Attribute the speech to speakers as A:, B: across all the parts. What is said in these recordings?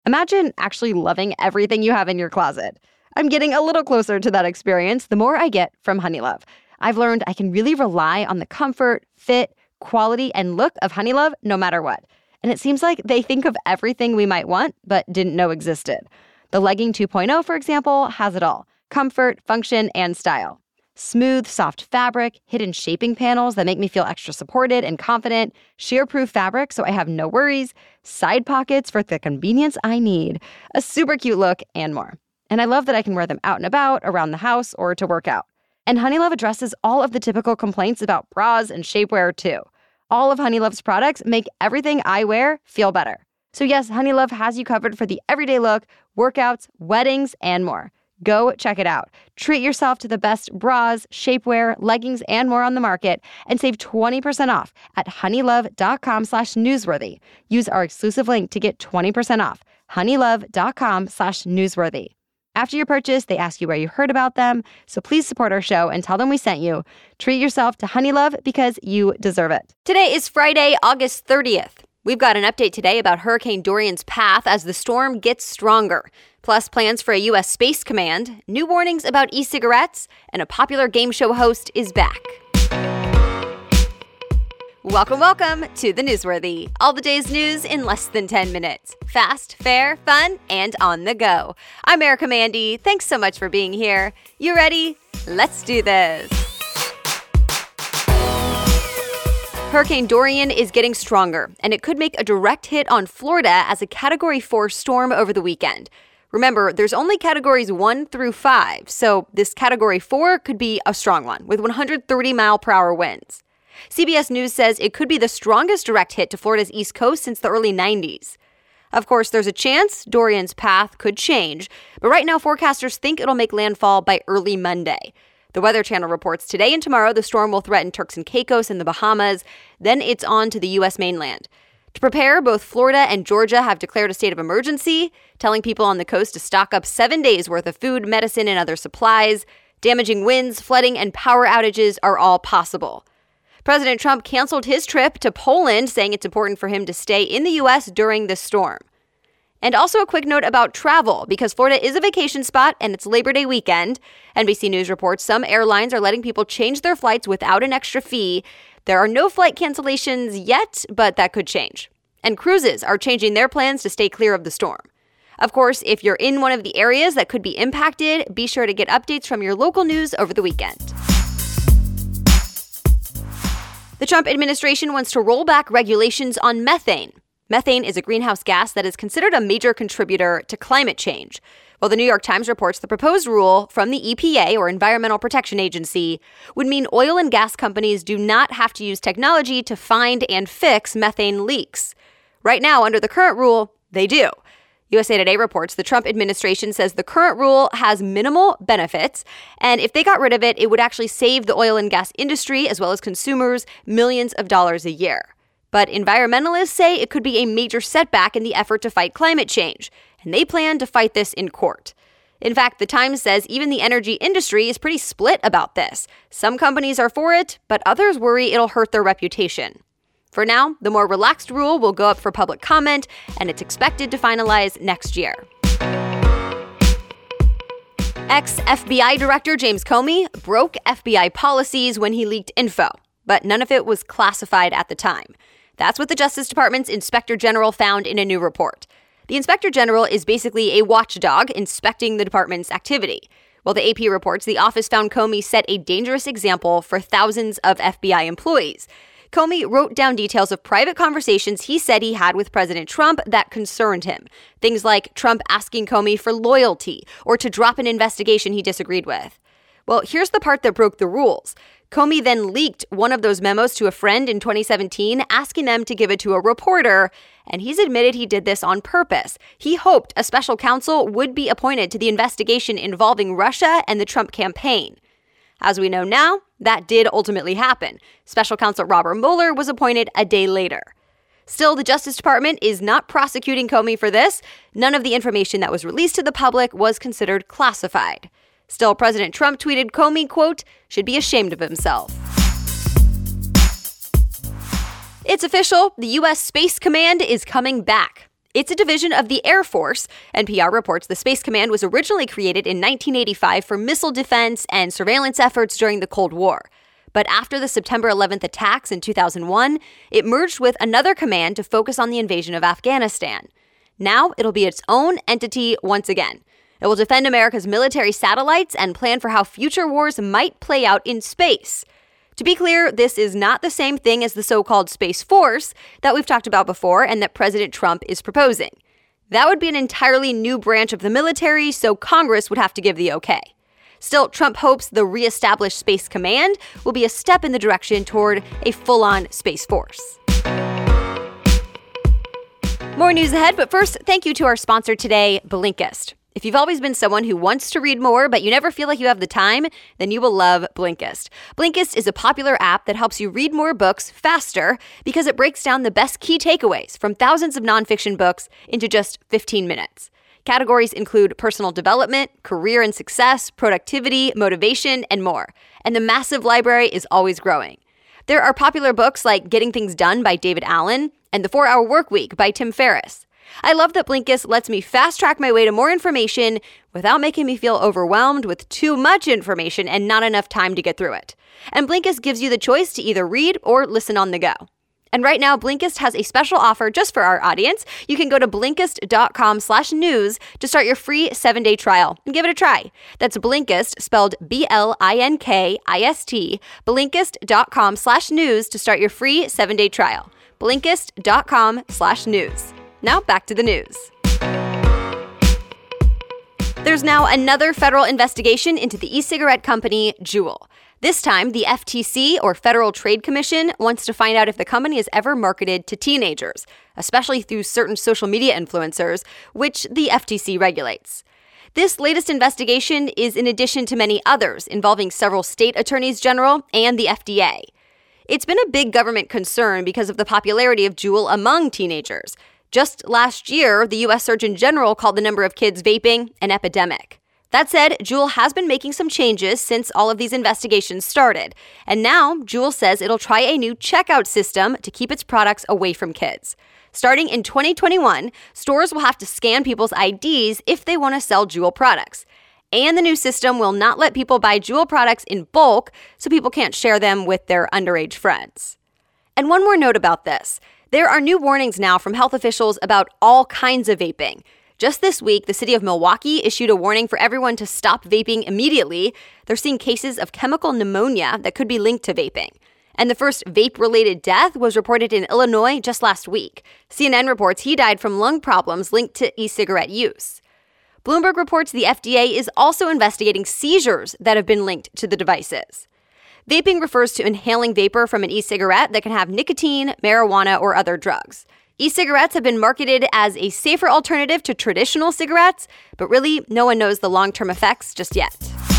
A: Imagine actually loving everything you have in your closet. I'm getting a little closer to that experience the more I get from Honeylove. I've learned I can really rely on the comfort, fit, quality, and look of Honeylove no matter what. And it seems like they think of everything we might want but didn't know existed. The Legging 2.0, for example, has it all: comfort, function, and style. Smooth, soft fabric, hidden shaping panels that make me feel extra supported and confident, shear-proof fabric so I have no worries, side pockets for the convenience I need, a super cute look, and more. And I love that I can wear them out and about, around the house, or to work out. And Honeylove addresses all of the typical complaints about bras and shapewear, too. All of Honeylove's products make everything I wear feel better. So yes, Honeylove has you covered for the everyday look, workouts, weddings, and more. Go check it out. Treat yourself to the best bras, shapewear, leggings, and more on the market and save 20% off at honeylove.com/newsworthy. Use our exclusive link to get 20% off. honeylove.com/newsworthy. After your purchase, they ask you where you heard about them, so please support our show and tell them we sent you. Treat yourself to Honeylove because you deserve it.
B: Today is Friday, August 30th. We've got an update today about Hurricane Dorian's path as the storm gets stronger, plus plans for a U.S. Space Command, new warnings about e-cigarettes, and a popular game show host is back. Welcome to the Newsworthy. All the day's news in less than 10 minutes. Fast, fair, fun, and on the go. I'm Erica Mandy. Thanks so much for being here. You ready? Let's do this. Hurricane Dorian is getting stronger, and it could make a direct hit on Florida as a Category 4 storm over the weekend. Remember, there's only Categories 1 through 5, so this Category 4 could be a strong one with 130-mile-per-hour winds. CBS News says it could be the strongest direct hit to Florida's East Coast since the early 90s. Of course, there's a chance Dorian's path could change, but right now forecasters think it'll make landfall by early Monday. The Weather Channel reports today and tomorrow the storm will threaten Turks and Caicos and the Bahamas, then it's on to the U.S. mainland. To prepare, both Florida and Georgia have declared a state of emergency, telling people on the coast to stock up 7 days worth of food, medicine, and other supplies. Damaging winds, flooding, and power outages are all possible. President Trump canceled his trip to Poland, saying it's important for him to stay in the U.S. during this storm. And also a quick note about travel, because Florida is a vacation spot and it's Labor Day weekend. NBC News reports some airlines are letting people change their flights without an extra fee. There are no flight cancellations yet, but that could change. And cruises are changing their plans to stay clear of the storm. Of course, if you're in one of the areas that could be impacted, be sure to get updates from your local news over the weekend. The Trump administration wants to roll back regulations on methane. Methane is a greenhouse gas that is considered a major contributor to climate change. Well, the New York Times reports the proposed rule from the EPA, or Environmental Protection Agency, would mean oil and gas companies do not have to use technology to find and fix methane leaks. Right now, under the current rule, they do. USA Today reports the Trump administration says the current rule has minimal benefits, and if they got rid of it, it would actually save the oil and gas industry, as well as consumers, millions of dollars a year. But environmentalists say it could be a major setback in the effort to fight climate change, and they plan to fight this in court. In fact, the Times says even the energy industry is pretty split about this. Some companies are for it, but others worry it'll hurt their reputation. For now, the more relaxed rule will go up for public comment, and it's expected to finalize next year. Ex-FBI Director James Comey broke FBI policies when he leaked info, but none of it was classified at the time. That's what the Justice Department's Inspector General found in a new report. The Inspector General is basically a watchdog inspecting the department's activity. Well, the AP reports the office found Comey set a dangerous example for thousands of FBI employees. Comey wrote down details of private conversations he said he had with President Trump that concerned him. Things like Trump asking Comey for loyalty or to drop an investigation he disagreed with. Well, here's the part that broke the rules. Comey then leaked one of those memos to a friend in 2017, asking them to give it to a reporter, and he's admitted he did this on purpose. He hoped a special counsel would be appointed to the investigation involving Russia and the Trump campaign. As we know now, that did ultimately happen. Special counsel Robert Mueller was appointed a day later. Still, the Justice Department is not prosecuting Comey for this. None of the information that was released to the public was considered classified. Still, President Trump tweeted Comey, quote, should be ashamed of himself. It's official. The U.S. Space Command is coming back. It's a division of the Air Force. NPR reports the Space Command was originally created in 1985 for missile defense and surveillance efforts during the Cold War. But after the September 11th attacks in 2001, it merged with another command to focus on the invasion of Afghanistan. Now it'll be its own entity once again. It will defend America's military satellites and plan for how future wars might play out in space. To be clear, this is not the same thing as the so-called Space Force that we've talked about before and that President Trump is proposing. That would be an entirely new branch of the military, so Congress would have to give the okay. Still, Trump hopes the re-established Space Command will be a step in the direction toward a full-on Space Force. More news ahead, but first, thank you to our sponsor today, Blinkist. If you've always been someone who wants to read more, but you never feel like you have the time, then you will love Blinkist. Blinkist is a popular app that helps you read more books faster because it breaks down the best key takeaways from thousands of nonfiction books into just 15 minutes. Categories include personal development, career and success, productivity, motivation, and more. And the massive library is always growing. There are popular books like Getting Things Done by David Allen and The 4-Hour Workweek by Tim Ferriss. I love that Blinkist lets me fast-track my way to more information without making me feel overwhelmed with too much information and not enough time to get through it. And Blinkist gives you the choice to either read or listen on the go. And right now, Blinkist has a special offer just for our audience. You can go to Blinkist.com/news to start your free 7-day trial and give it a try. That's Blinkist, spelled Blinkist, Blinkist.com/news to start your free 7-day trial. Blinkist.com/news. Now back to the news. There's now another federal investigation into the e-cigarette company Juul. This time, the FTC, or Federal Trade Commission, wants to find out if the company has ever marketed to teenagers, especially through certain social media influencers, which the FTC regulates. This latest investigation is in addition to many others involving several state attorneys general and the FDA. It's been a big government concern because of the popularity of Juul among teenagers. Just last year, the U.S. Surgeon General called the number of kids vaping an epidemic. That said, Juul has been making some changes since all of these investigations started. And now, Juul says it'll try a new checkout system to keep its products away from kids. Starting in 2021, stores will have to scan people's IDs if they want to sell Juul products. And the new system will not let people buy Juul products in bulk, so people can't share them with their underage friends. And one more note about this. There are new warnings now from health officials about all kinds of vaping. Just this week, the city of Milwaukee issued a warning for everyone to stop vaping immediately. They're seeing cases of chemical pneumonia that could be linked to vaping. And the first vape-related death was reported in Illinois just last week. CNN reports he died from lung problems linked to e-cigarette use. Bloomberg reports the FDA is also investigating seizures that have been linked to the devices. Vaping refers to inhaling vapor from an e-cigarette that can have nicotine, marijuana, or other drugs. E-cigarettes have been marketed as a safer alternative to traditional cigarettes, but really, no one knows the long-term effects just yet.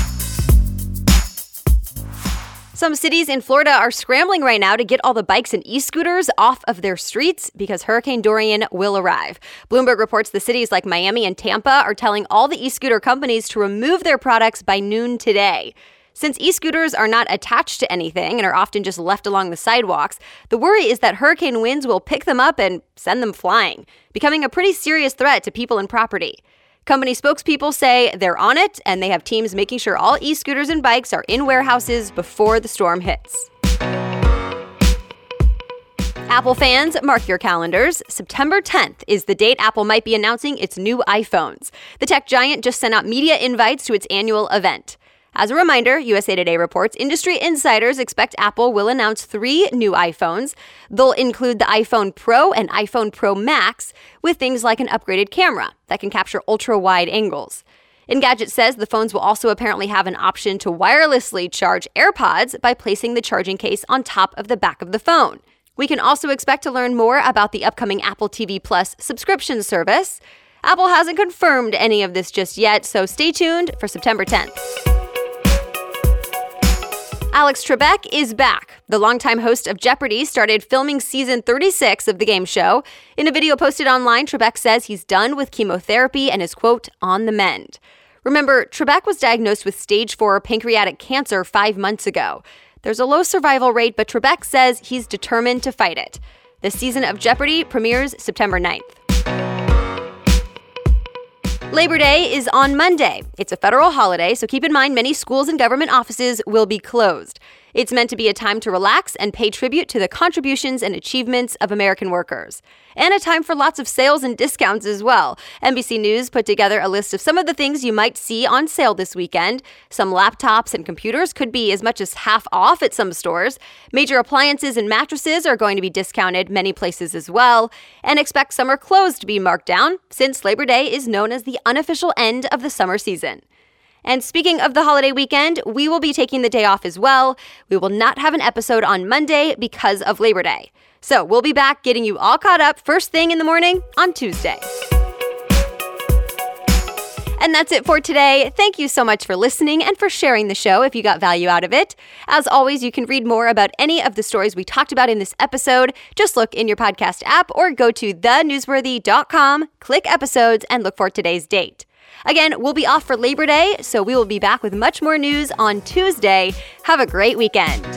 B: Some cities in Florida are scrambling right now to get all the bikes and e-scooters off of their streets because Hurricane Dorian will arrive. Bloomberg reports the cities like Miami and Tampa are telling all the e-scooter companies to remove their products by noon today. Since e-scooters are not attached to anything and are often just left along the sidewalks, the worry is that hurricane winds will pick them up and send them flying, becoming a pretty serious threat to people and property. Company spokespeople say they're on it, and they have teams making sure all e-scooters and bikes are in warehouses before the storm hits. Apple fans, mark your calendars. September 10th is the date Apple might be announcing its new iPhones. The tech giant just sent out media invites to its annual event. As a reminder, USA Today reports industry insiders expect Apple will announce 3 new iPhones. They'll include the iPhone Pro and iPhone Pro Max with things like an upgraded camera that can capture ultra-wide angles. Engadget says the phones will also apparently have an option to wirelessly charge AirPods by placing the charging case on top of the back of the phone. We can also expect to learn more about the upcoming Apple TV Plus subscription service. Apple hasn't confirmed any of this just yet, so stay tuned for September 10th. Alex Trebek is back. The longtime host of Jeopardy started filming season 36 of the game show. In a video posted online, Trebek says he's done with chemotherapy and is, quote, on the mend. Remember, Trebek was diagnosed with stage 4 pancreatic cancer 5 months ago. There's a low survival rate, but Trebek says he's determined to fight it. This season of Jeopardy premieres September 9th. Labor Day is on Monday. It's a federal holiday, so keep in mind many schools and government offices will be closed. It's meant to be a time to relax and pay tribute to the contributions and achievements of American workers. And a time for lots of sales and discounts as well. NBC News put together a list of some of the things you might see on sale this weekend. Some laptops and computers could be as much as half off at some stores. Major appliances and mattresses are going to be discounted many places as well. And expect summer clothes to be marked down, since Labor Day is known as the unofficial end of the summer season. And speaking of the holiday weekend, we will be taking the day off as well. We will not have an episode on Monday because of Labor Day. So we'll be back getting you all caught up first thing in the morning on Tuesday. And that's it for today. Thank you so much for listening and for sharing the show if you got value out of it. As always, you can read more about any of the stories we talked about in this episode. Just look in your podcast app or go to thenewsworthy.com, click episodes, and look for today's date. Again, we'll be off for Labor Day, so we will be back with much more news on Tuesday. Have a great weekend.